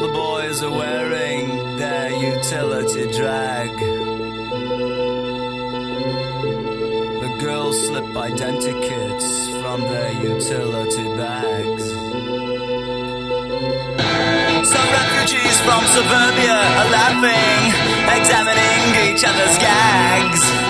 the boys are wearing their utility drag. The girls slip identikits from their utility bags. Some refugees from suburbia are laughing, examining each other's gags.